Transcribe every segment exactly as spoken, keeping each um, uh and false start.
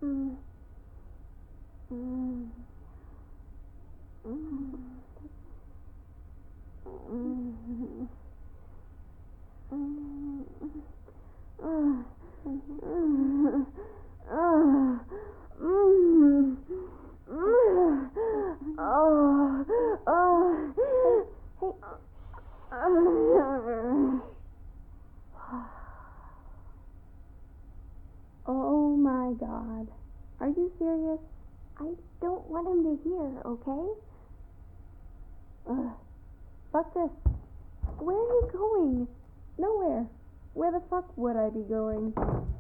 Mm. Mm. Mm. Mm. Mm. Uh. Mm. Uh. Mm. Mm. Oh. Oh. Hey. Oh my God. Are you serious? I don't want him to hear, okay? Ugh. Fuck this. Where are you going? Nowhere. Where the fuck would I be going?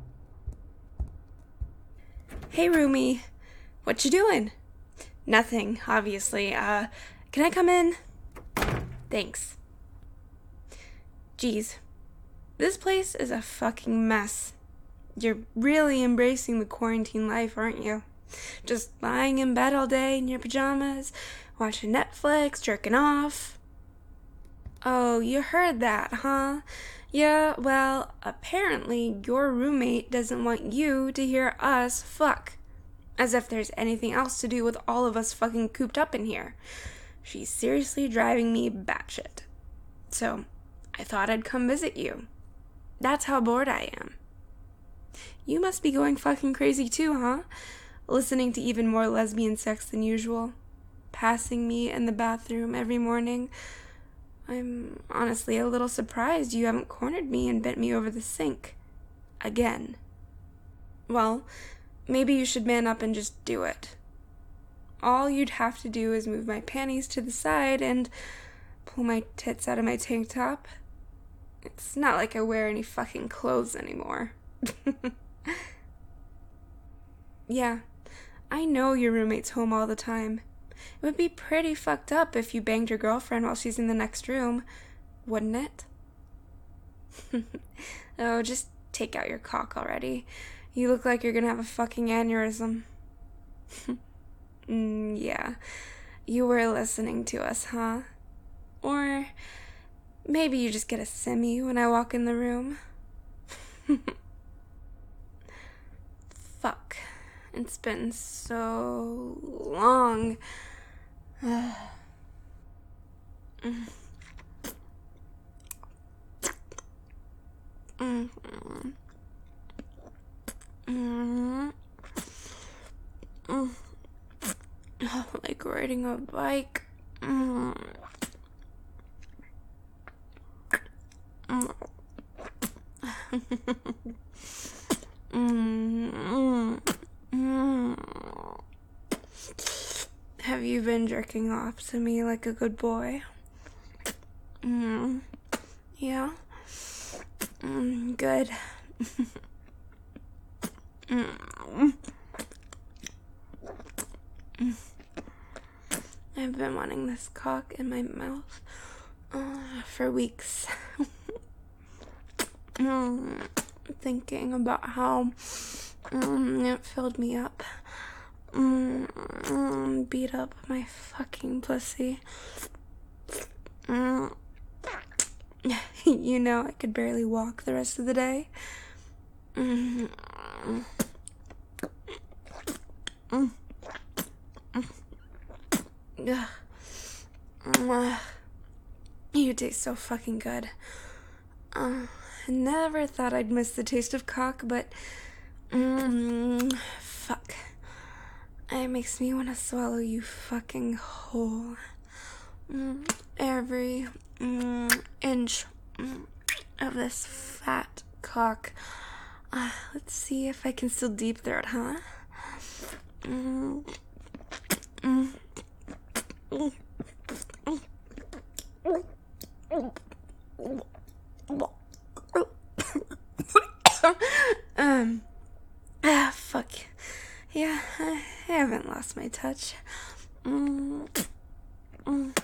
Hey, Rumi. What you doing? Nothing, obviously. Uh, can I come in? Thanks. Geez. This place is a fucking mess. You're really embracing the quarantine life, aren't you? Just lying in bed all day in your pajamas, watching Netflix, jerking off. Oh, you heard that, huh? Yeah, well, apparently your roommate doesn't want you to hear us fuck. As if there's anything else to do with all of us fucking cooped up in here. She's seriously driving me batshit. So, I thought I'd come visit you. That's how bored I am. You must be going fucking crazy too, huh? Listening to even more lesbian sex than usual. Passing me in the bathroom every morning. I'm honestly a little surprised you haven't cornered me and bent me over the sink. Again. Well, maybe you should man up and just do it. All you'd have to do is move my panties to the side and pull my tits out of my tank top. It's not like I wear any fucking clothes anymore. Yeah, I know your roommate's home all the time. It would be pretty fucked up if you banged your girlfriend while she's in the next room, wouldn't it? Oh, just take out your cock already. You look like you're gonna have a fucking aneurysm. mm, yeah, you were listening to us, huh? Or maybe you just get a semi when I walk in the room. Fuck. It's been so long. mm. Mm. Mm. Mm. Like riding a bike. Mm. Mm. mm. Mm. Have you been jerking off to me like a good boy? Mm. Yeah? Mm, good. mm. Mm. I've been wanting this cock in my mouth uh, for weeks. mm. Thinking about how mm, it filled me up. Mm, mm, beat up my fucking pussy. Mm. You know, I could barely walk the rest of the day. Mm. Mm. Mm. Mm. You taste so fucking good. Uh, I never thought I'd miss the taste of cock, but mm, fuck. It makes me want to swallow you fucking whole. Mm, every mm, inch mm, of this fat cock. Uh, let's see if I can still deep throat, huh? Mm, mm, mm, um, ah, fuck. Yeah, I haven't lost my touch. Mm, mm.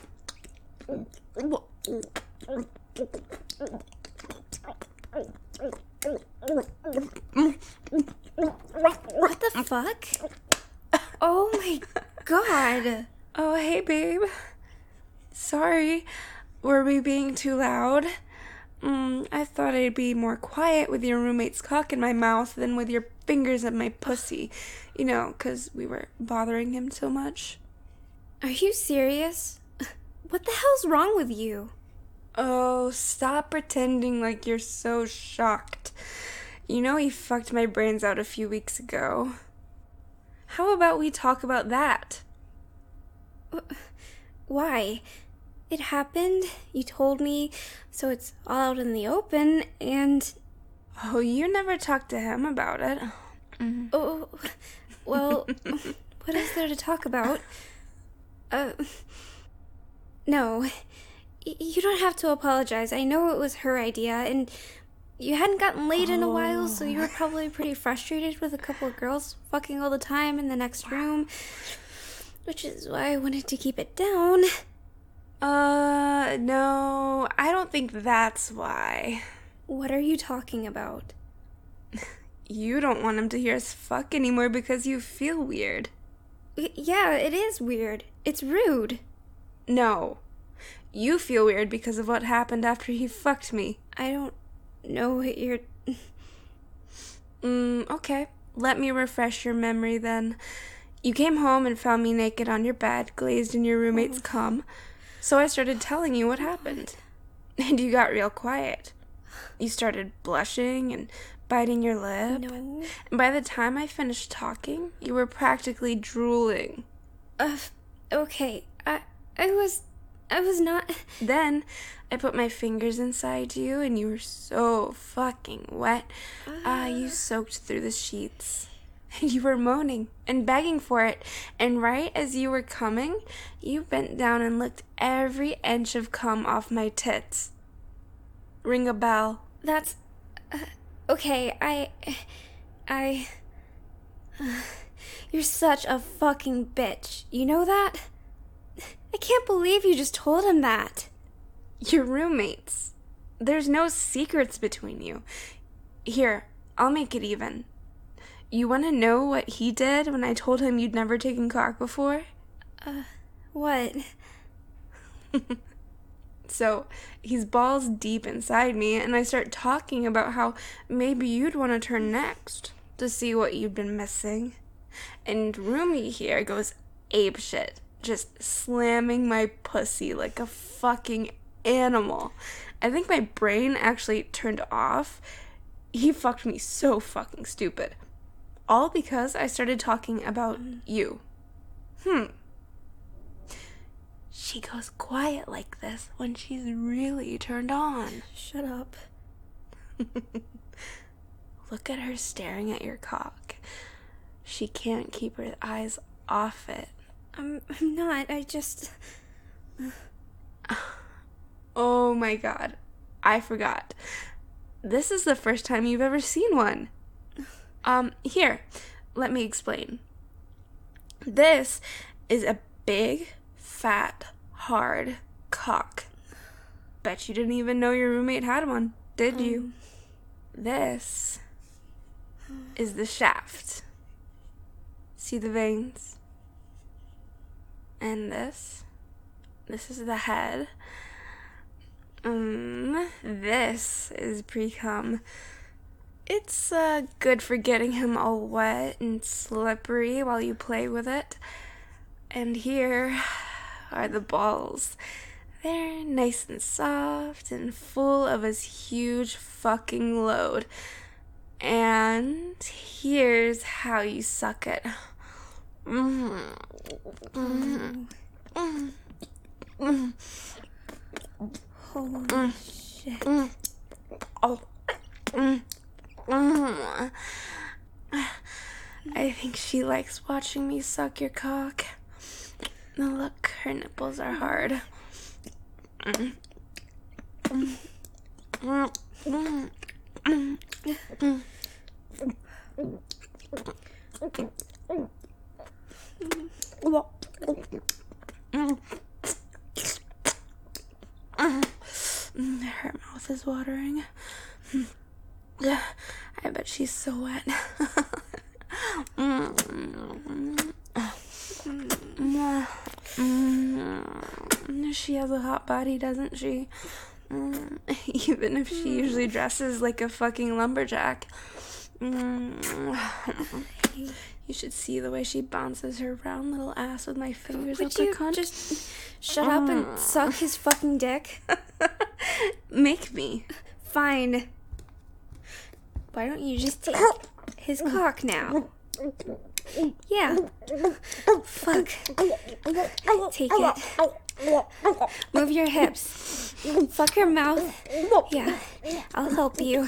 What the fuck? Oh my god. Oh, hey, babe. Sorry. Were we being too loud? Mm, I thought I'd be more quiet with your roommate's cock in my mouth than with your fingers at my pussy, you know, 'cause we were bothering him so much. Are you serious? What the hell's wrong with you? Oh, stop pretending like you're so shocked. You know he fucked my brains out a few weeks ago. How about we talk about that? Why? It happened, you told me, so it's all out in the open, and... Oh, you never talked to him about it. Mm. Oh, well, what is there to talk about? Uh, no, y- you don't have to apologize. I know it was her idea, and you hadn't gotten laid in a while, so you were probably pretty frustrated with a couple of girls fucking all the time in the next room, which is why I wanted to keep it down. Uh, no, I don't think that's why. What are you talking about? You don't want him to hear us fuck anymore because you feel weird. Y- yeah, it is weird. It's rude. No. You feel weird because of what happened after he fucked me. I don't know what you're... Mm, okay. Let me refresh your memory then. You came home and found me naked on your bed, glazed in your roommate's cum. So I started telling you what happened. And you got real quiet. You started blushing and biting your lip. No. And by the time I finished talking, you were practically drooling. Uh, okay. I, I was... I was not... Then I put my fingers inside you and you were so fucking wet. Ah, uh, you soaked through the sheets. And you were moaning and begging for it. And right as you were coming, you bent down and licked every inch of cum off my tits. Ring a bell. That's... Uh, okay, I... I... Uh, you're such a fucking bitch. You know that? I can't believe you just told him that. You're roommates. There's no secrets between you. Here, I'll make it even. You want to know what he did when I told him you'd never taken cock before? Uh, what? So, he's balls deep inside me, and I start talking about how maybe you'd want to turn next to see what you've been missing. And Roomie here goes apeshit, just slamming my pussy like a fucking animal. I think my brain actually turned off. He fucked me so fucking stupid. All because I started talking about you. Hmm. She goes quiet like this when she's really turned on. Shut up. Look at her staring at your cock. She can't keep her eyes off it. I'm, I'm not. I just... Oh my god. I forgot. This is the first time you've ever seen one. Um, here, let me explain. This is a big, fat, hard cock. Bet you didn't even know your roommate had one, did um. you? This is the shaft. See the veins? And this? This is the head. Um, this is pre-cum. It's uh, good for getting him all wet and slippery while you play with it. And here are the balls. They're nice and soft and full of his huge fucking load. And here's how you suck it. Mm. Mm. Mm. Mm. Holy mm. shit. Mm. Oh. Mm. Mm. I think she likes watching me suck your cock. Now look, her nipples are hard. Mm. Mm. Mm. Mm. Mm. Mm. Mm. Her mouth is watering. I bet she's so wet. She has a hot body, doesn't she? Even if she usually dresses like a fucking lumberjack. Mm. You should see the way she bounces her round little ass with my fingers Would up her you cunt. just shut up and suck his fucking dick? Make me. Fine. Why don't you just take his cock now? Yeah. Fuck. Take it. Move your hips. Fuck her mouth. Yeah, I'll help you.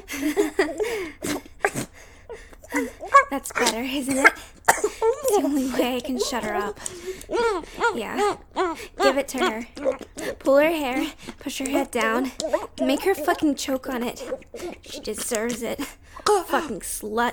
That's better, isn't it? It's the only way I can shut her up. Yeah. Give it to her. Pull her hair, push her head down, and make her fucking choke on it. She deserves it. Fucking slut.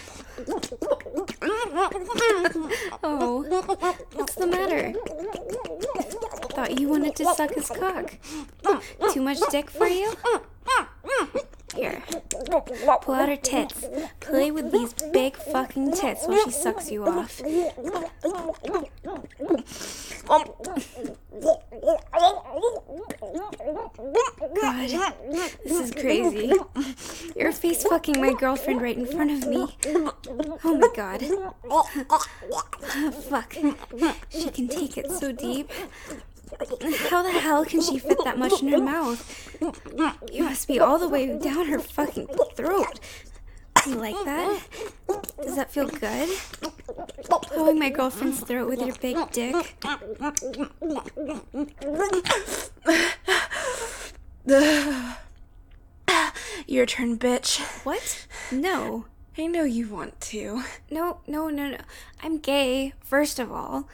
Oh, what's the matter? Thought you wanted to suck his cock. Too much dick for you? Here, pull out her tits. Play with these big fucking tits while she sucks you off. God, this is crazy. You're face fucking my girlfriend right in front of me. Oh my god. Fuck. She can take it so deep. How the hell can she fit that much in her mouth? You must be all the way down her fucking throat. You like that? Does that feel good? Blowing my girlfriend's throat with your big dick. Your turn, bitch. What? No. I know you want to. No, no, no, no. I'm gay, first of all.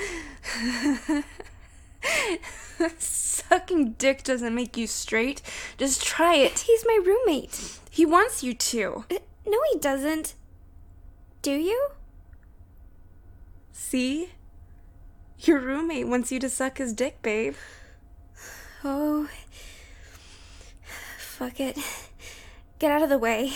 Sucking dick doesn't make you straight. Just try it. He's my roommate. He wants you to. Uh, no, he doesn't. Do you? See? Your roommate wants you to suck his dick, babe. Oh. Fuck it. Get out of the way.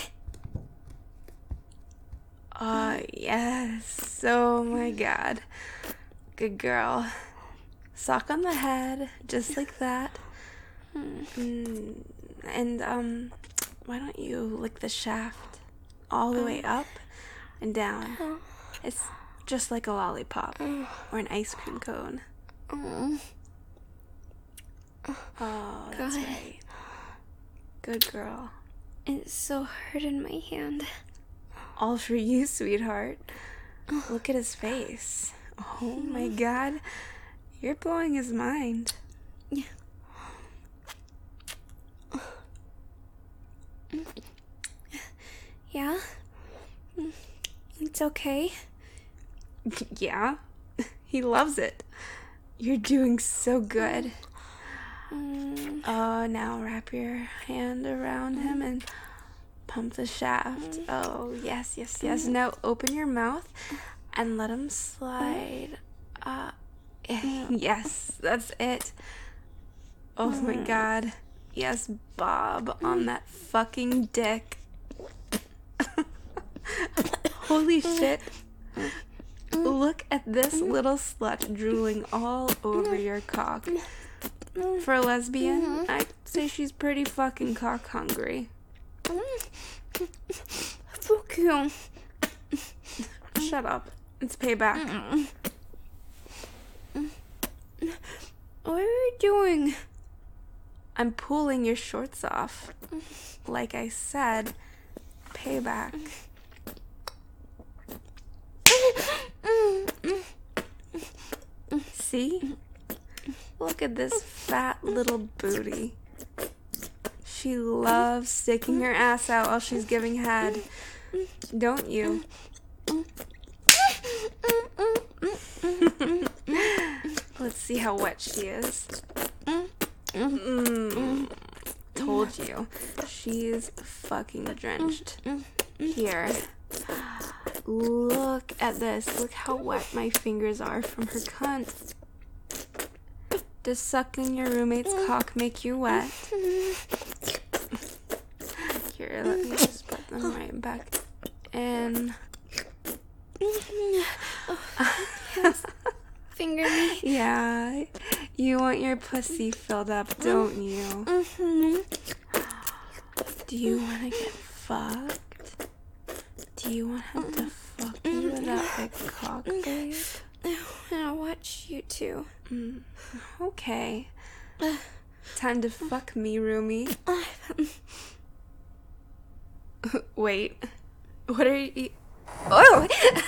Oh, yes. Oh, my God. Good girl. Sock on the head, just like that. Mm. And, um, why don't you lick the shaft all the way up and down? It's just like a lollipop or an ice cream cone. Oh, Oh, that's God. right. Good girl. It's so hard in my hand. All for you, sweetheart. Look at his face. Oh, my God. You're blowing his mind. Yeah? It's okay. Yeah, he loves it. You're doing so good. Mm. Oh, now wrap your hand around him and pump the shaft. Oh, yes, yes, yes. Now open your mouth and let him slide. Uh, yes, that's it. Oh my God. Yes, Bob on that fucking dick. Holy shit. Look at this little slut drooling all over your cock. For a lesbian, I'd say she's pretty fucking cock hungry. Fuck you. Shut up. It's payback. What are you doing? I'm pulling your shorts off. Like I said, payback. See? Look at this fat little booty. She loves sticking her ass out while she's giving head. Don't you? Let's see how wet she is. Mm, told you. She's fucking drenched. Here. Look at this. Look how wet my fingers are from her cunt. Does sucking your roommate's cock make you wet? Here, let me just put them right back in. Finger me. Yeah, you want your pussy filled up, don't you? Mm-hmm. Do you want to get fucked? you want him to fuck you with that big cock, babe? And I'll watch you too. Mm, okay. Time to fuck me, Rumi. Wait. What are you... Oh!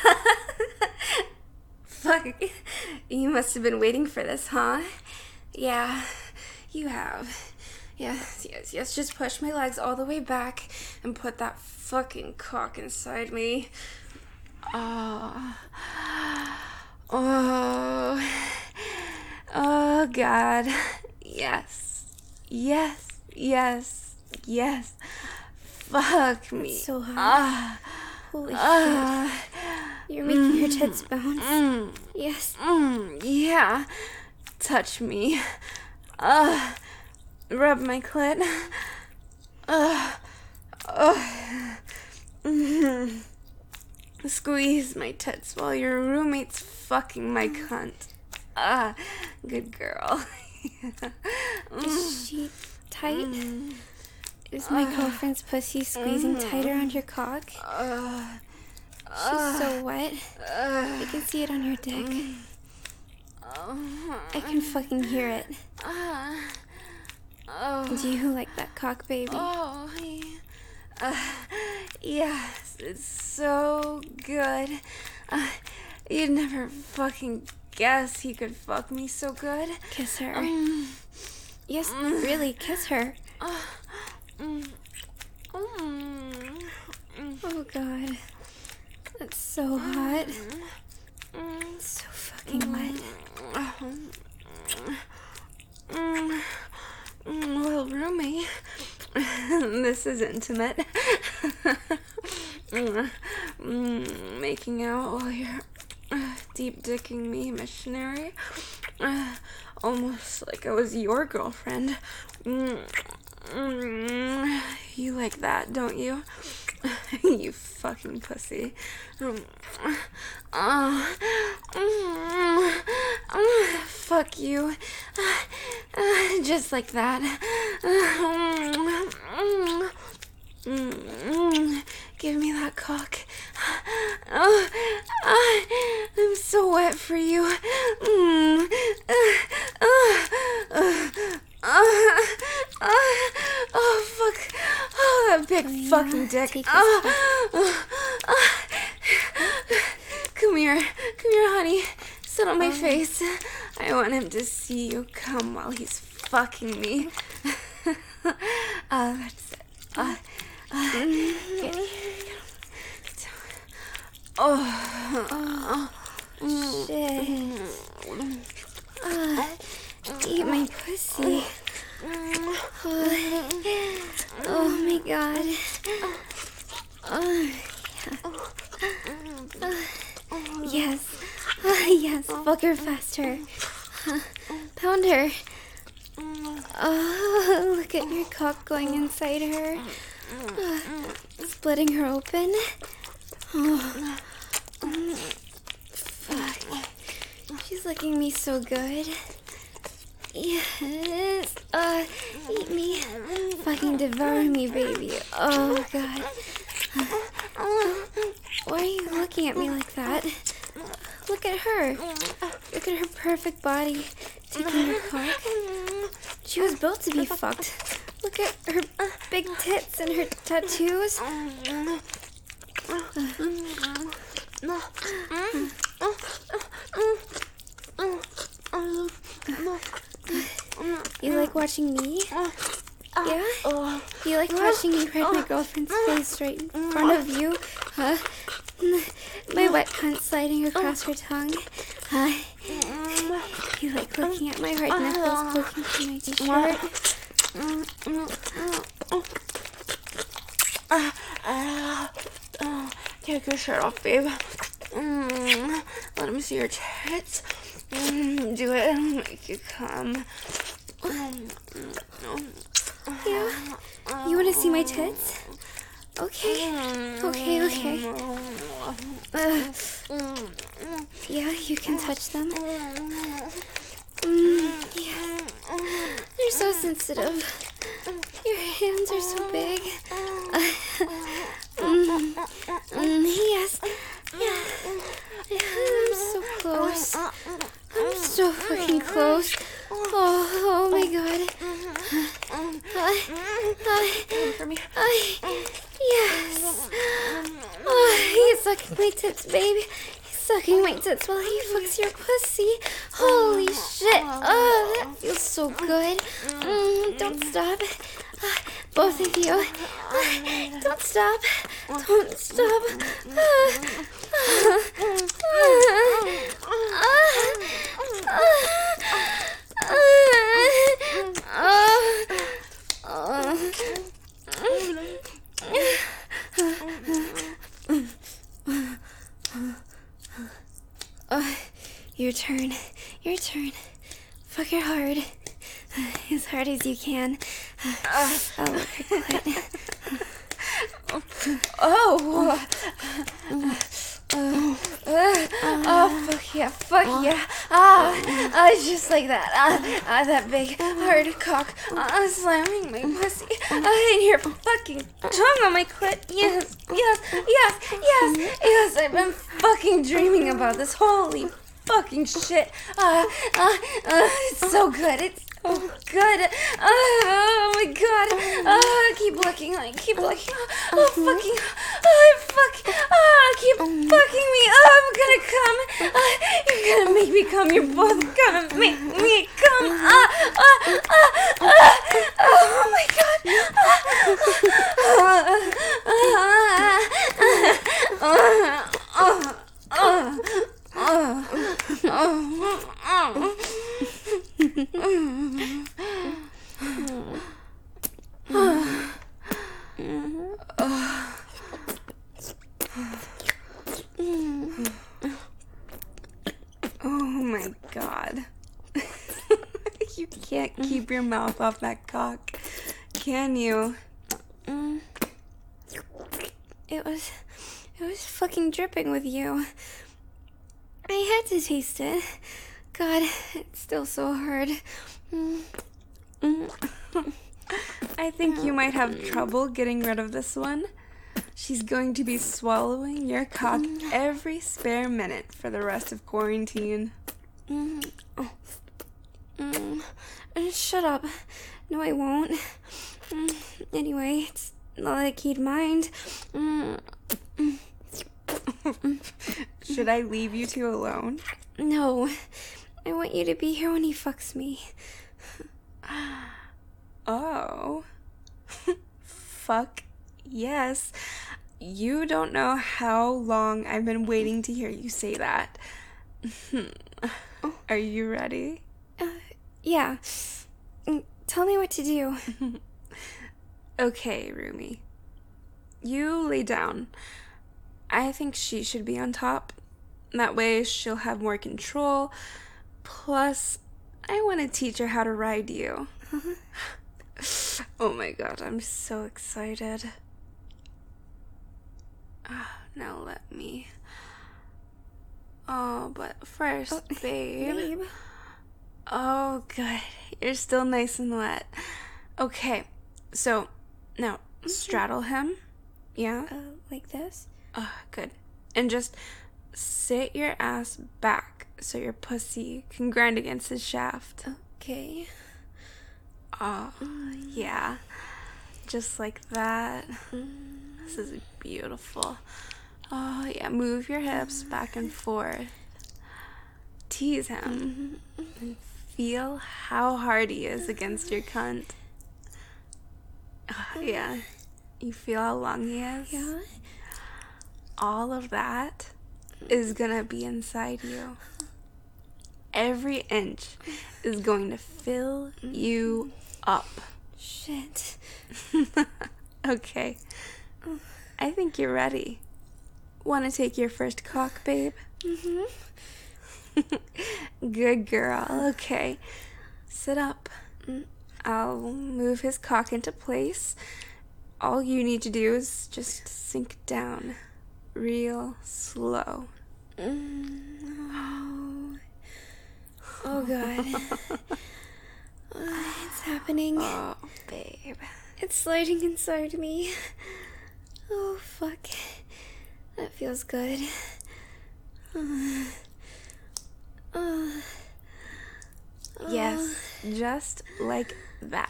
Fuck. You must have been waiting for this, huh? Yeah, you have. Yes, yes, yes. Just push my legs all the way back and put that fucking cock inside me. Oh. Oh. Oh, God. Yes. Yes. Yes. Yes. Fuck me. It's so hot. Ah. Holy Ah. shit. You're making Mm. your tits bounce. Mm. Yes. Mm. Yeah. Touch me. Uh. Rub my clit. Uh. Uh. Mm. Squeeze my tits while your roommate's fucking my cunt. Ah, good girl. Is she tight? Mm. Is my Uh, girlfriend's pussy squeezing mm. tighter on your cock? Uh, She's so wet. uh, I can see it on your dick. uh, I can fucking hear it. uh, oh, Do you like that cock, baby? oh, yeah. Uh, yes, it's so good. Uh, you'd never fucking guess he could fuck me so good. Kiss her. Mm. Yes, really, kiss her. Uh, mm, mm, mm, Oh god. That's so hot. mm, So fucking wet. mm, mm, well, Rumi, this is intimate. mm, mm, making out while you're uh, deep dicking me, missionary. Uh, almost like I was your girlfriend. Mm, mm, you like that, don't you? You fucking pussy. Um, uh, mm, uh, fuck you. Uh, uh, just like that. Uh, mm, mm, mm, give me that cock. Uh, uh, I'm so wet for you. Mm, uh, uh, uh, uh, uh, oh, fuck. Oh, that big Oh, yeah. fucking dick. Take this Oh, oh, oh. Come here. Come here, honey. Sit on my face. I want him to see you come while he's fucking me. uh, that's it. Uh, uh, get here. Get down. Oh. Oh, shit. Uh, eat my pussy. Oh, oh my god. Oh, yeah. Uh, yes. Uh, yes, fuck her faster. Uh, pound her. Oh, look at your cock going inside her. Uh, splitting her open. Oh. Fuck. She's licking me so good. Yes. Uh, eat me. Fucking devour me, baby. Oh, God. Uh, why are you looking at me like that? Look at her. Look at her perfect body. Taking her cock. She was built to be fucked. Look at her big tits and her tattoos. You like watching me? Yeah? You like watching me ride my girlfriend's face right in front of you? Huh? My wet cunt sliding across her tongue? Huh? You like looking at my hard nipples poking through my t-shirt? Uh, uh, uh, take your shirt off, babe. Mm, let him see your tits. Mm, do it. Make you come. Yeah? You want to see my tits? Okay. Okay, okay. Uh, yeah, you can touch them. Mm, yeah. They're so sensitive. Your hands are so big. Uh, mm, mm, sucking my tits, babe. He's sucking my tits while he fucks your pussy. Holy shit. Oh, that feels so good. Mm, don't stop. Uh, both of you. Uh, don't stop. Don't stop. Uh, uh, uh, your turn. Your turn. Fuck her hard. As hard as you can. I'll look her clit. Oh. Uh, uh, oh, fuck yeah, fuck yeah. Ah, uh, just like that. Ah, uh, uh, that big, hard cock uh, slamming my pussy. Uh, and your fucking tongue on my clit. Yes, yes, yes, yes, yes. I've been fucking dreaming about this. Holy fucking shit. Uh, uh, uh, it's so good. It's so good. Uh, oh my god. Uh, keep looking, like, keep looking. Oh, fucking. Oh, fuck. Oh, keep fucking me. Oh, I'm gonna come. Uh, you're gonna make me come. You're both gonna make me come. Uh, uh, uh, uh, oh my god. Oh my god. You can't keep your mouth off that cock, can you? Mm. It was, it was fucking dripping with you. I had to taste it. God, it's still so hard. Mm. Mm. I think you might have trouble getting rid of this one. She's going to be swallowing your cock every spare minute for the rest of quarantine. Mm. Oh. Mm. Shut up. No, I won't. Mm. Anyway, it's not like he'd mind. Mm. Should I leave you two alone? No. I want you to be here when he fucks me. Oh. Fuck yes. You don't know how long I've been waiting to hear you say that. Are you ready? Uh, yeah. Tell me what to do. Okay, Rumi. You lay down. I think she should be on top. That way she'll have more control. Plus, I want to teach her how to ride you. Oh my god, I'm so excited. Oh, now let me. Oh, but first, Oh, babe. Babe. Oh, good. You're still nice and wet. Okay, so now straddle him. Yeah? Uh, like this? Oh, good. And just sit your ass back so your pussy can grind against his shaft. Okay. Oh, yeah. Just like that. This is beautiful. Oh, yeah. Move your hips back and forth. Tease him. And feel how hard he is against your cunt. Oh, yeah. You feel how long he is? Yeah? All of that is gonna be inside you. Every inch is going to fill you up. Shit. Okay. I think you're ready. Want to take your first cock, babe? Mm-hmm. Good girl. Okay. Sit up. I'll move his cock into place. All you need to do is just sink down real slow. Mm. Oh. Oh, God. Uh, it's happening. Oh, babe. It's sliding inside me. Oh, fuck. That feels good. Uh, uh, Yes, just like that.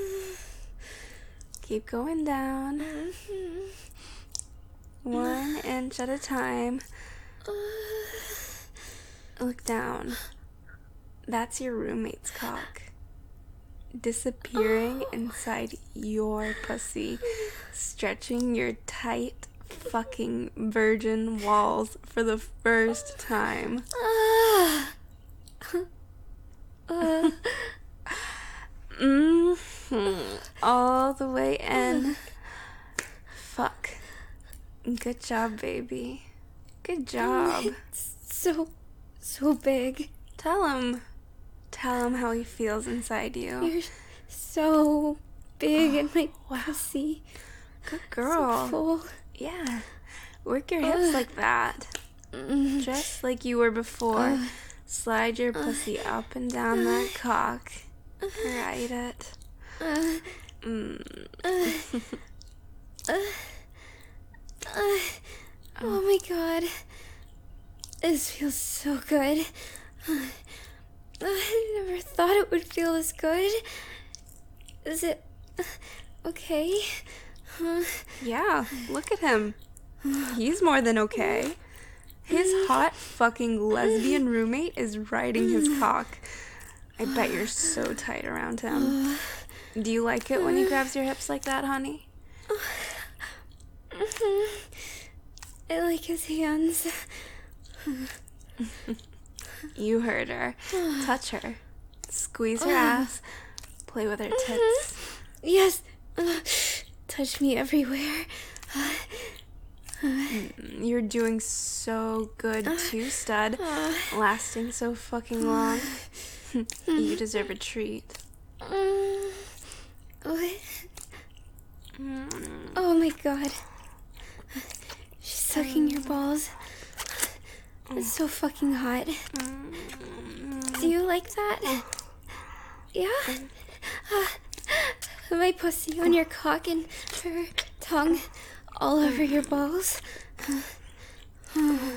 Keep going down. One inch at a time. Look down. That's your roommate's cock. Disappearing inside your pussy. Stretching your tight fucking virgin walls for the first time. Mm-hmm. All the way in. Fuck. Good job, baby. Good job. It's so, so big. Tell him. Tell him how he feels inside you. You're so big in my pussy. Good girl. So full. Yeah. Work your hips like that. Just like you were before. Slide your pussy up and down that cock. Ride it. Mm. Oh my god. This feels so good. I never thought it would feel this good. Is it okay? Huh? Yeah, look at him. He's more than okay. His hot fucking lesbian roommate is riding his cock. I bet you're so tight around him. Do you like it when he grabs your hips like that, honey? I like his hands. You heard her. Touch her. Squeeze her ass. Play with her tits. Yes. Uh, touch me everywhere. You're doing so good too, stud. Lasting so fucking long. You deserve a treat. What? Oh my god. She's sucking your balls. It's so fucking hot. Do you like that? Yeah? Uh, my pussy on your cock and her tongue all over your balls. Uh,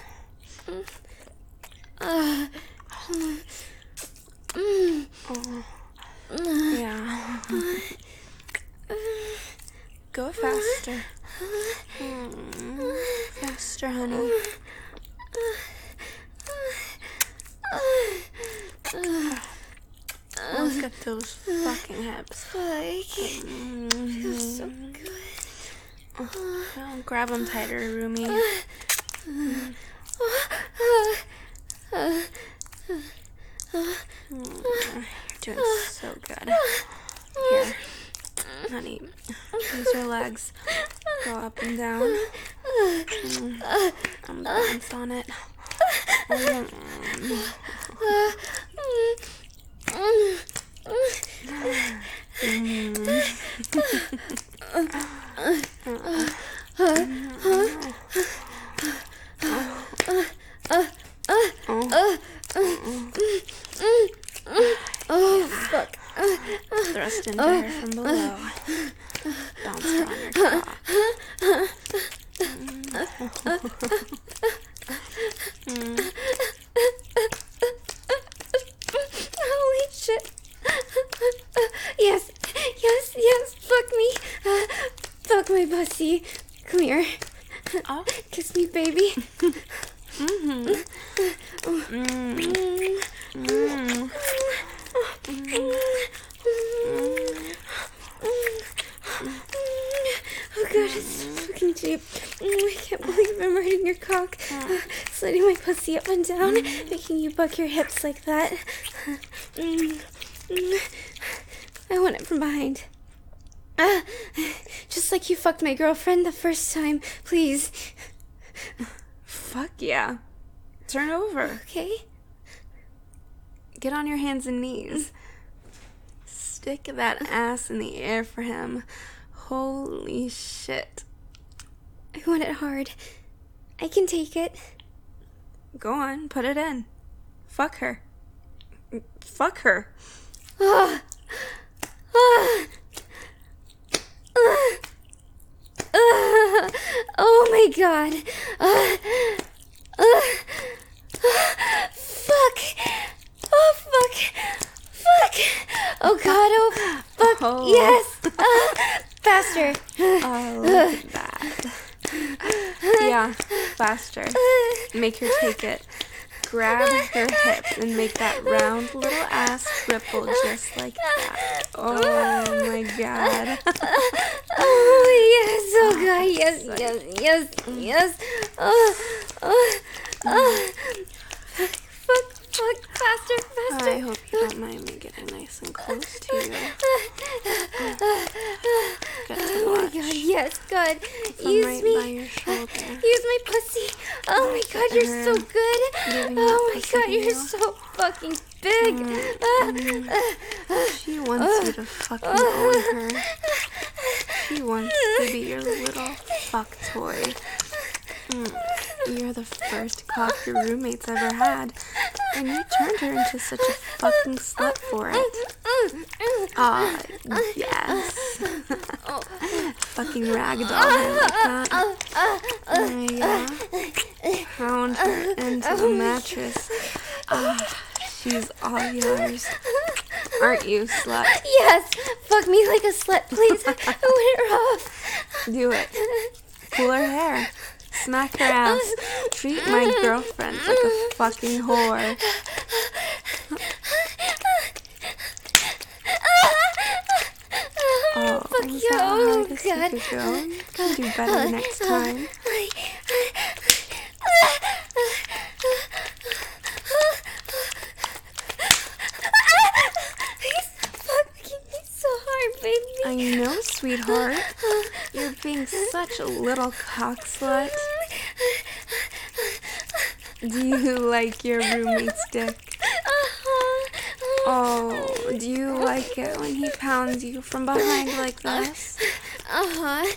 uh, mm. Yeah. Go faster. Faster, honey. Look at those fucking hips. Like, feels so good. Oh, grab them tighter, roomie. You're doing so good. Here, honey, use your legs. Go up and down. I'm balanced on it. Oh, fuck. Thrust into her from below. Bounce her on your cock. Holy shit. Yes, yes, yes, fuck me. Uh, fuck my pussy. Come here. Oh. Kiss me, baby. Mm-hmm. Mm. Mm. Oh god, it's so fucking cheap. I can't believe I'm riding your cock, uh, sliding my pussy up and down, making you buck your hips like that. I want it from behind. Uh, just like you fucked my girlfriend the first time, please. Fuck yeah. Turn over. Okay? Get on your hands and knees. Stick that ass in the air for him. Holy shit. I want it hard. I can take it. Go on, put it in. Fuck her. Fuck her. Ah. Ah. Ah. Ah. Oh my god. Ah. Ah. Ah. Fuck. Oh fuck. Fuck. Oh god. Oh fuck. Oh. Yes. Ah. Faster. Oh, look at that. Yeah, faster. Make her take it. Grab her hip and make that round little ass ripple just like that. Oh my god. Oh, yes, oh god, yes, yes, yes, yes. Oh, oh, oh. Fuck, fuck, fuck, faster, faster. I hope you don't mind me getting nice and close to you. Good to Oh my watch. god, yes, good. I'm Use right me. by your shoulder. Use my pussy. Oh my god, you're so good. Giving you Oh my pussy god, you're deal. so fucking big. She wants you to fucking own her. She wants to be your little fuck toy. Mm. You're the first cock your roommate's ever had, and you turned her into such a fucking slut for it. Ah, yes. Fucking ragdoll her like that. Oh, yeah. Pound her into the mattress. Ah, she's all yours. Aren't you, slut? Yes, fuck me like a slut, please. Win her off. Do it. Pull her hair. Smack her ass. Treat my girlfriend like a fucking whore. Oh, Fuck is you. that Oh, hard as God. you could go? You can do better next time. He's fucking me so hard, baby. I know, sweetheart. You're being such a little cock slut. Do you like your roommate's dick? Oh, do you like it when he pounds you from behind like this? Uh-huh.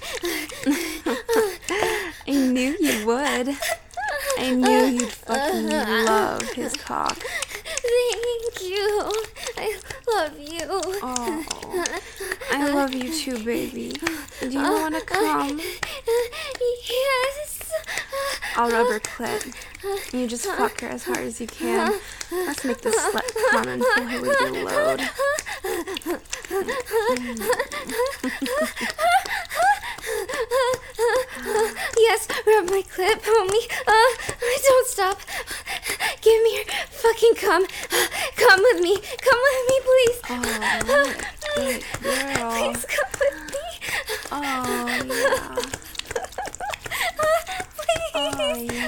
I knew you would. I knew you'd fucking love his cock. Thank you. I love you. Oh, I love you too, baby. Do you want to come? Yes. I'll rub her clit. You just fuck her as hard as you can. Let's make this slut come and fill her with your load. Yes, rub my clit, homie. Uh, don't stop. Give me your fucking cum. Come with me. Come with me, please. Oh, good girl. Please come with me. Oh, yeah. Please. Oh, yeah.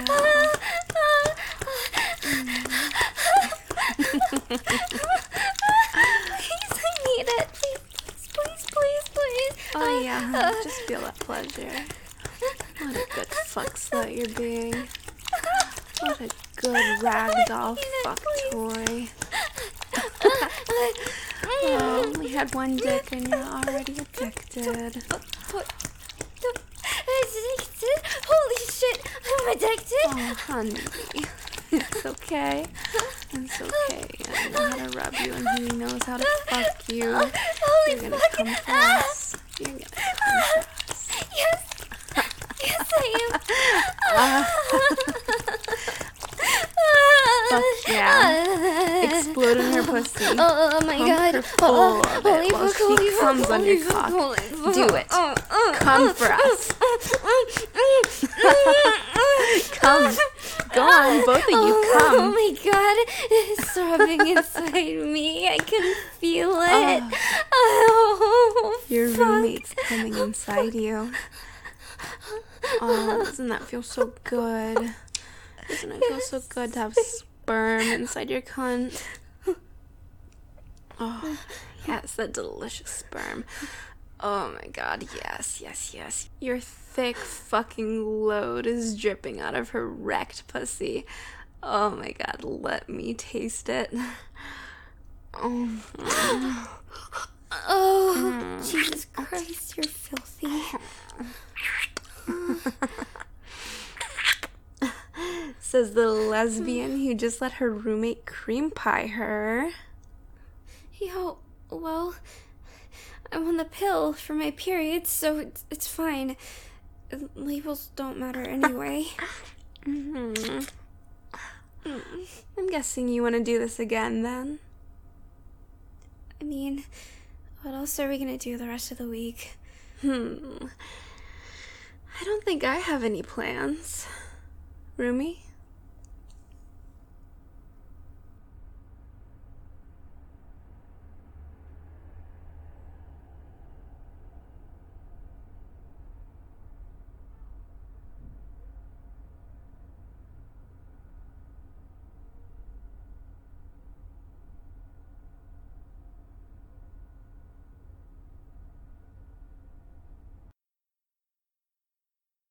Please, I need it. Please, please, please, please. Oh, yeah. Just feel that pleasure. What a good fuck slut you're being. What a good ragdoll fuck toy. Oh, we had one dick and you're already addicted. Addicted? Holy shit, I'm addicted. Oh, honey. It's okay. It's okay. I know how to rub you and he knows how to fuck you. Holy You're gonna fucking come for us. You're gonna come for us. Yes. Yes, I Fuck am. yeah. Explode in her pussy. Oh my Pump god. her full Oh, of it holy while fuck, she holy fuck, comes on holy your fuck, cock. holy fuck. Do it. Oh, oh, Come oh, for us. oh, Come. Go on, both of you, Oh, oh come. my god, it's throbbing inside me. I can feel it. Oh, Your fuck. roommate's coming inside you. Oh, doesn't that feel so good? Doesn't it feel so good to have sperm inside your cunt? Oh, yes, that delicious sperm. Oh my god, yes, yes, yes. Your thick fucking load is dripping out of her wrecked pussy. Oh my god, let me taste it. Oh. Oh, Jesus Christ, you're filthy. Says the lesbian who just let her roommate cream pie her. Yo, well, I'm on the pill for my periods, so it's, it's fine. Labels don't matter anyway. Mm-hmm. I'm guessing you want to do this again then? I mean, what else are we gonna do the rest of the week? Hmm. I don't think I have any plans. Rumi?